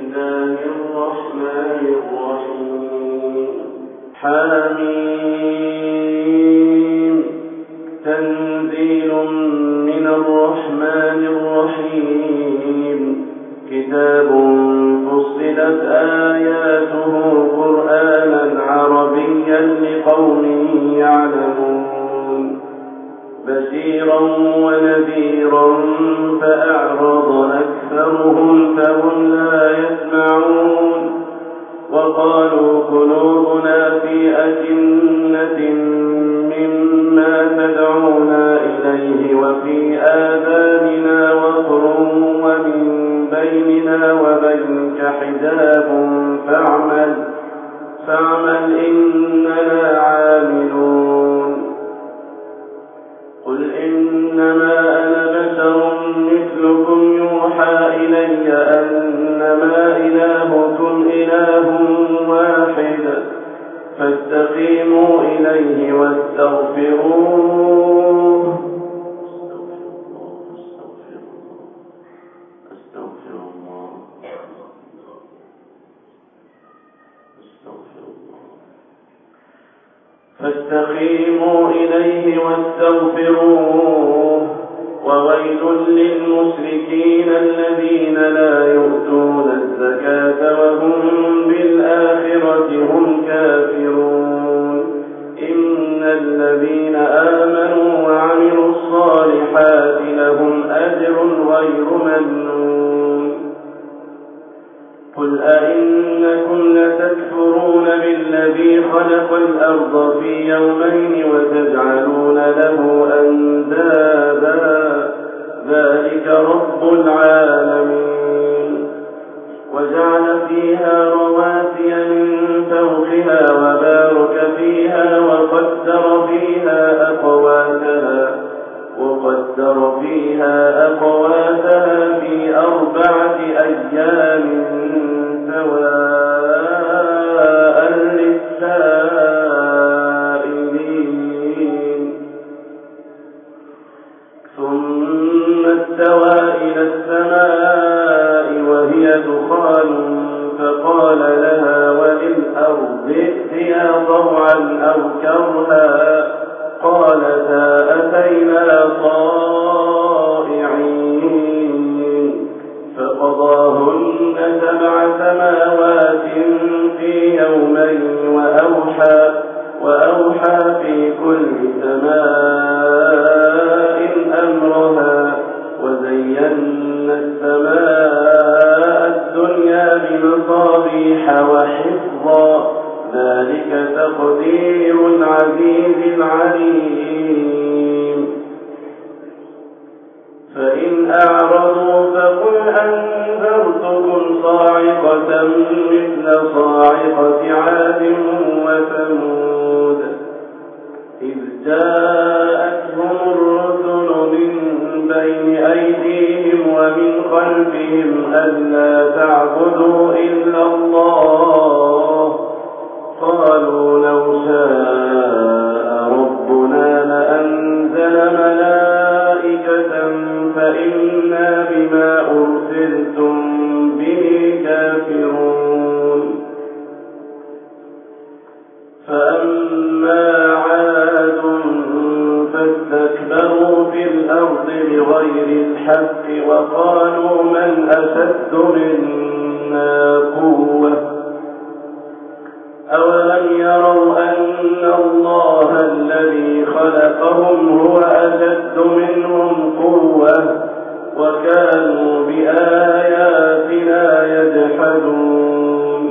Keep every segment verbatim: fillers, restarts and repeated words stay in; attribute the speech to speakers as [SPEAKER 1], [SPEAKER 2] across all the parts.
[SPEAKER 1] الله الرحمن الرحيم حميم تنزيل من الرحمن الرحيم كتاب فصلت آياته قرآنا عربيا لقوم يعلمون بشيرا ونذيرا فأعرض أكثرهم فهم لا يسمعون وقالوا قلوبنا في أكنة مما تدعونا إليه وفي آذاننا وقر ومن بيننا وبينك حجاب فاعمل فاعمل إننا عاملون قل إنما أنا بشر مثلكم يوحى إلي أنما إلهكم إله واحد فاستقيموا إليه واستغفروه أستغفر الله أستغفر الله فاستقيموا إليه واستغفروه وويل للمشركين الذين لا يؤتون الزكاة وهم بالآخرة هم كافرون إن الذين آمنوا وعملوا الصالحات لهم أجر غير ممنون قل أئنكم لتكفرون بالذي خلق الأرض في يومين وتجعلون له أندادا ذلك رب العالمين وجعل فيها رواسي من فوقها وبارك فيها وقدر فيها أقواتها وقدر فيها أقواتها في أربعة أيام سواء للسائلين ثم استوى إلى السماء وهي دخان فقال لها وللأرض ائتيا طوعا أو كرها قالتا أتينا طائعين فقضاهن سبع سماوات في يومين وأوحى, وأوحى في كل سماء أمرها وزينا السماء الدنيا بمصابيح وحفظا ذلك تقدير العزيز العليم فإن أعرضوا فقل أنذرتكم صاعقة مثل صاعقة عاد وثمود إذ جاءتهم الرسل من بين أيديهم ومن خلفهم ألا تعبدوا إلا الله قالوا لو شاء ربنا لأنزل ملائكة فإنا بما أرسلتم به كافرون فأما عاد فاستكبروا في الأرض بغير الحق وقالوا من أشد منا قوة أولم يروا أن الله الذي خلقهم هو أشد منهم قوة وكانوا بآياتنا يجحدون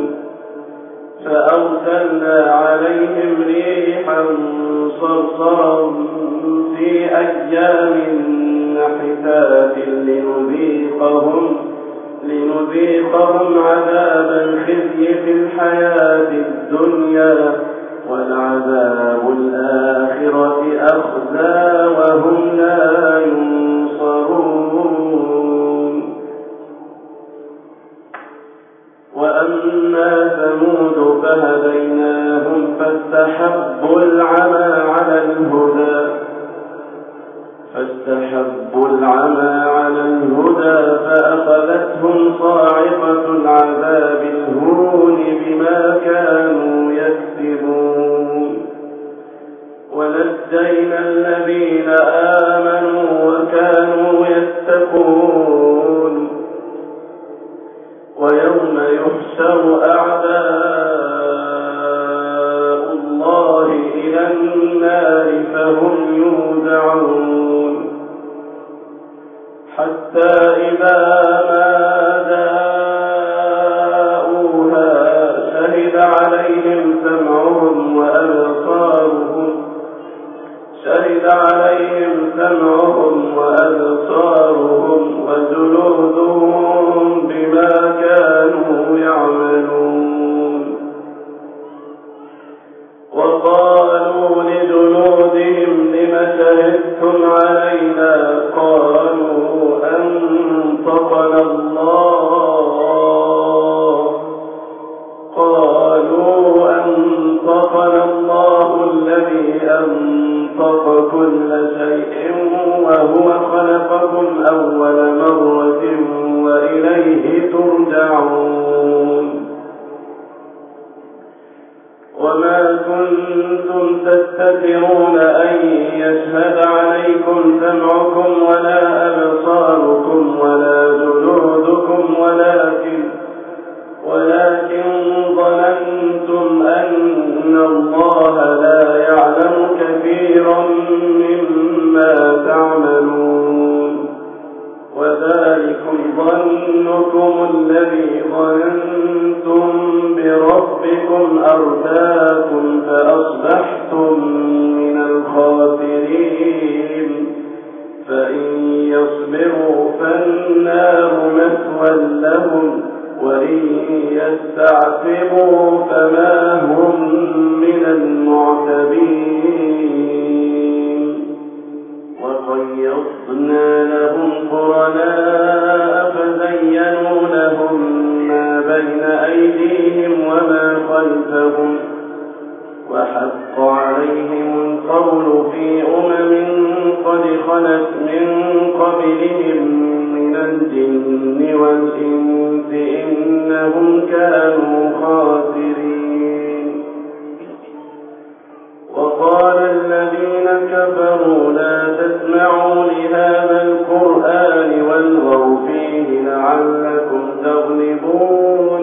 [SPEAKER 1] فأرسلنا عليهم ريحا صرصرا في أيام نحسات لنذيقهم لنذيقهم عذاب الخزي في الحياة الدنيا والعذاب الآخرة أخزى وهم لا ينصرون وأما ثمود فهديناهم فاستحبوا العمى على الهدى فاستحبوا العمى على الهدى فأخذتهم صاعقة العذاب بما كانوا يكسبون ونجينا الذين آمنوا وكانوا يتقون ويوم يحشر أعداء الله إلى النار فهم يوزعون حتى إذا ما جاءوها شهد عليهم سمعهم وأبصارهم شهد عليهم سمعهم وأبصارهم وجلودهم بما كانوا يعملون وقالوا لجلودهم لم شهدتم علينا قالوا أنطقنا الله قالوا أنطقنا الله الذي أنطق كل شيء وهو خلقكم أول مرة وإليه ترجعون وما كنتم تستترون أن يشهد عليكم سمعكم ولا أبصاركم ولا جلودكم ولكن ولكن ظننتم أن الله لا يعلم كثيرا مما تعملون وذلكم ظنكم الذي ظننتم بربكم أرداكم فأصبحتم من الخاسرين فإن يصبروا فالنار مثوى لهم وإن يستعتبوا فما هم من المعتبين وقيضنا لهم قرناء فزينوا لهم ما بين أيديهم وما خلفهم وحق عليهم القول في أمم قد خلت من قبلهم من الجن والإنس إنهم كانوا خاسرين وقال الذين كفروا لا تسمعوا لهذا القرآن والغوا فيه لعلكم تغلبون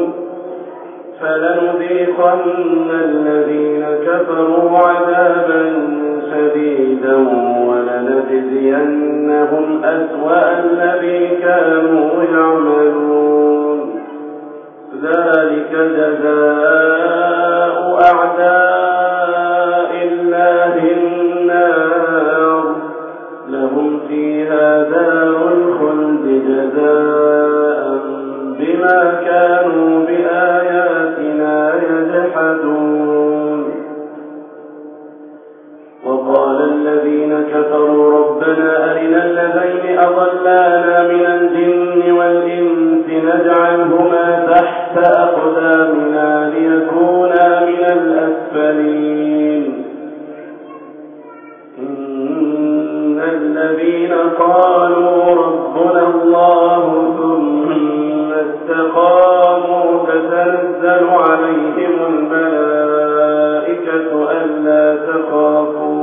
[SPEAKER 1] فلنذيقن الذين كفروا عذابا شديدا ولنجزينهم أسوأ الذي كانوا يعملون ذلك جزاء أعداء الله النار لهم فيها دار الخلد جزاء بما كانوا بآياتنا يجحدون وقال الذين كفروا ربنا أرنا الذين أضلانا من الجن والإنس نجعلهما تحت أقدامنا ليكونا من الأسفلين إن الذين قالوا ربنا الله ثم استقاموا تتنزل عليهم الملائكة ألا تخافوا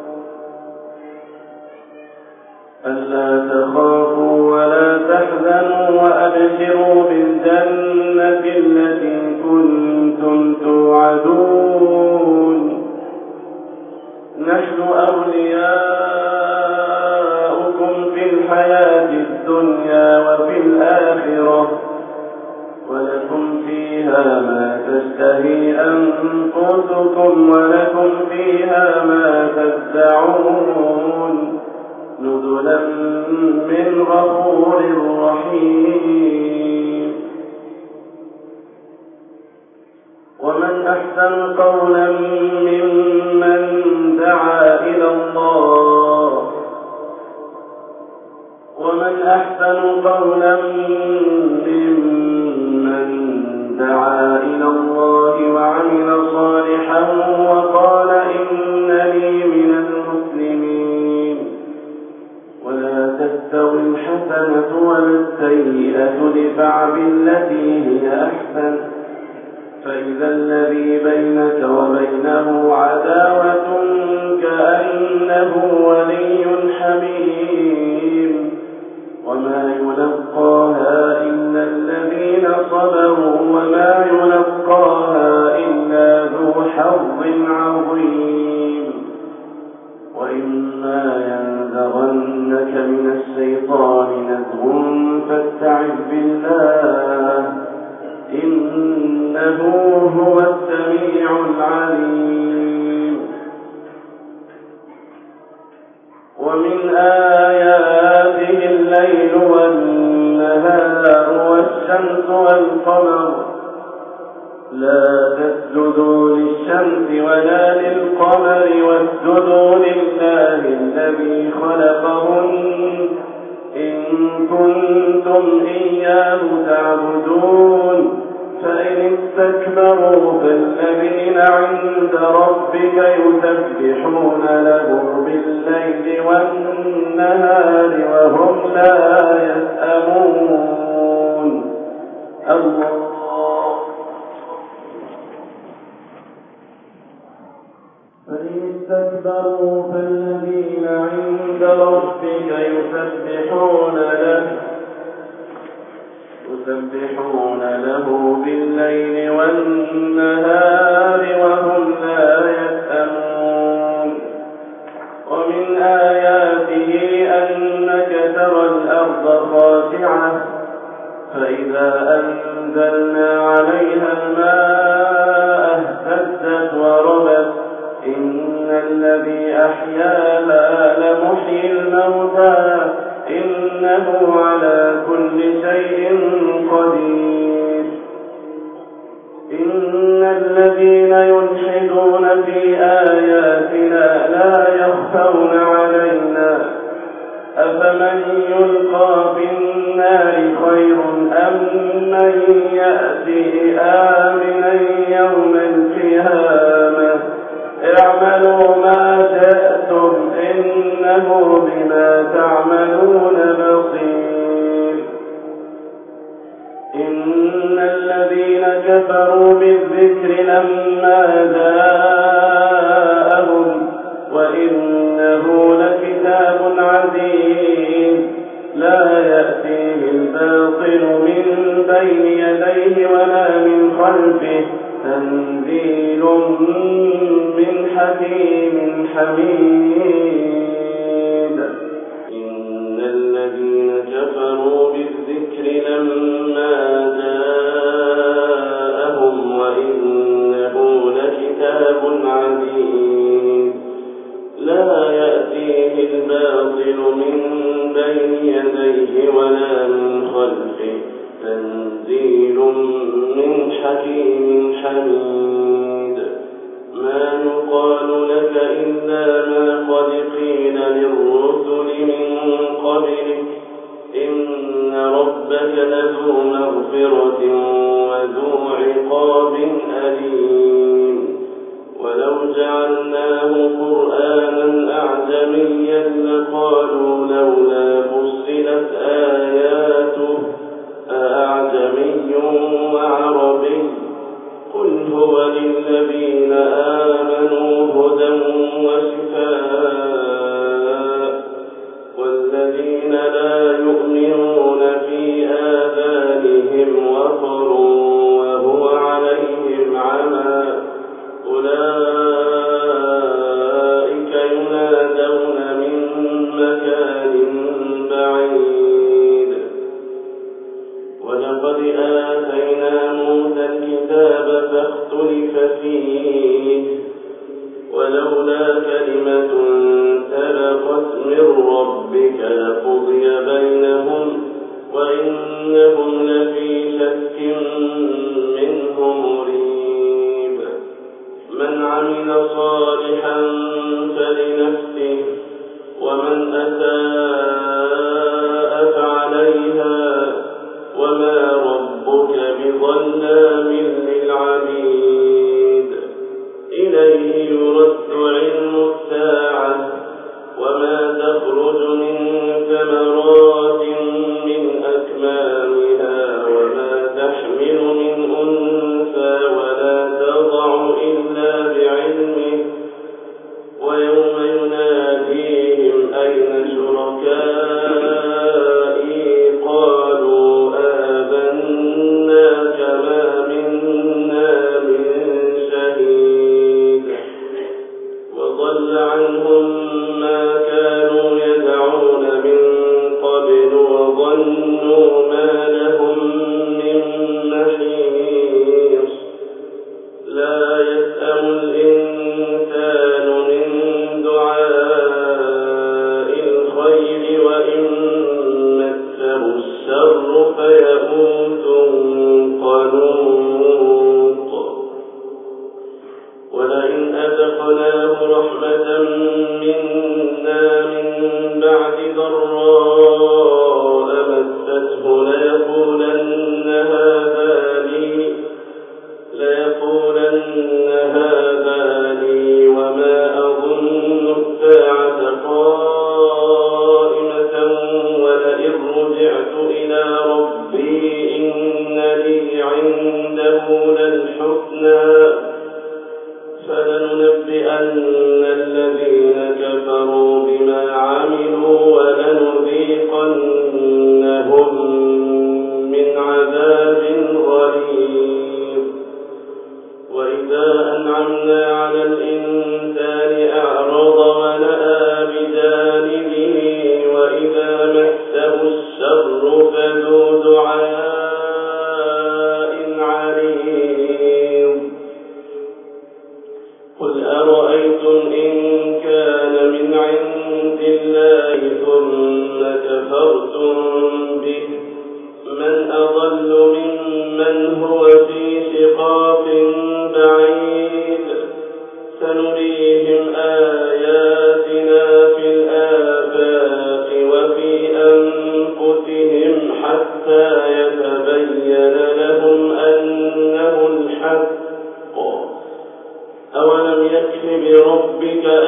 [SPEAKER 1] ألا تخافوا ولا تحزنوا وأبشروا بالجنة التي كنتم توعدون نحن أولياؤكم في الحياة الدنيا وفي الآخرة ولكم فيها ما تشتهي أنفسكم ولكم فيها ما تدعون نزلا من غفور رحيم ومن أحسن قولا ممن دعا إلى الله ومن أحسن قولا ممن دعا إلى الله وعمل صالحا وقال إنني من المسلمين ولا تستوي الحسنة ولا السيئة ادفع بالتي هي أحسن فإذا الذي بينك وبينه عداوة كأنه ولي حميم وما يلقاها إلا الذين صبروا وما يلقاها إلا ذو حظ عظيم وإما ينزغنك من الشيطان نزغ فاستعذ بالله إنه هو السميع العليم ومن آياته الليل والنهار والشمس والقمر لا تسجدوا للشمس ولا للقمر واسجدوا لله الذي خلقهن إن كنتم إياه تعبدون فإن استكبروا فالذين عند ربك يسبحون له بالليل والنهار وهم لا يسأمون الله فإن استكبروا فالذين عند ربك يسبحون له يسبحون له بالليل والنهار وهم لا يسأمون ومن آياته أنك ترى الأرض خاشعة فإذا أنزلنا عليها الماء اهتزت وربت إن الذي أحياها لمحيي الموتى إنه على كل شيء قدير إن الذين يلحدون في آياتنا لا يخفون علينا أفمن يلقى في النار خير أم من يأتي آمنا يوم القيامة اعملوا ما شئتم إنه بما تعملون بصير إن الذين كفروا بالذكر لما جاءهم وإنه لكتاب عزيز لا يأتيه الباطل من بين يديه ولا من خلفه تنزيل من حكيم حميد إن الذين كفروا بالذكر لما جاءهم وإنه لكتاب عزيز لا يأتيه الباطل من بين يديه ولا من خلفه تنزيل من حكيم حميد ما يقال لك إلا ما قد قيل للرسل من قبلك إن ربك لذو مغفرة وذو عقاب أليم ولو جعلناه قرآنا أعجميا لقالوا لولا فصلت آياته أأعجمي وعربي قل هو للذين آمنوا هدى وشفاء والذين لا يؤمنون في آذانهم وقر وهو عليهم عمى أولئك ينادون من مكان بعيد ولقد آتينا موسى الكتاب فاختلف فيه ولولا كلمة سبقت من ربك لقضي بينهم وإنهم لفي شك منه مريب من عمل صالحا فلنفسه ومن أساء فعليها وما ربك بظلام للعبيد إليه يرد علم الساعة وما تخرج من ثمرات من أكمامها وما تحمل من أنثى ولا الحسنى فلننبئن الذين كفروا بما عملوا ولنذيقنهم من عذاب غليظ. وإذا أنعمنا على الإنسان أعرض ونأى بجانبه وإذا مسه الشر فذو دعاء عريض. قل أرأيتم إن كان من عند الله ثم كفرتم به من أضل ممن هو في شقاق بعيد. سنريهم آياتنا في الآفاق وفي أنفسهم حتى يتبين لهم أنه الحق. أولم يكف بربك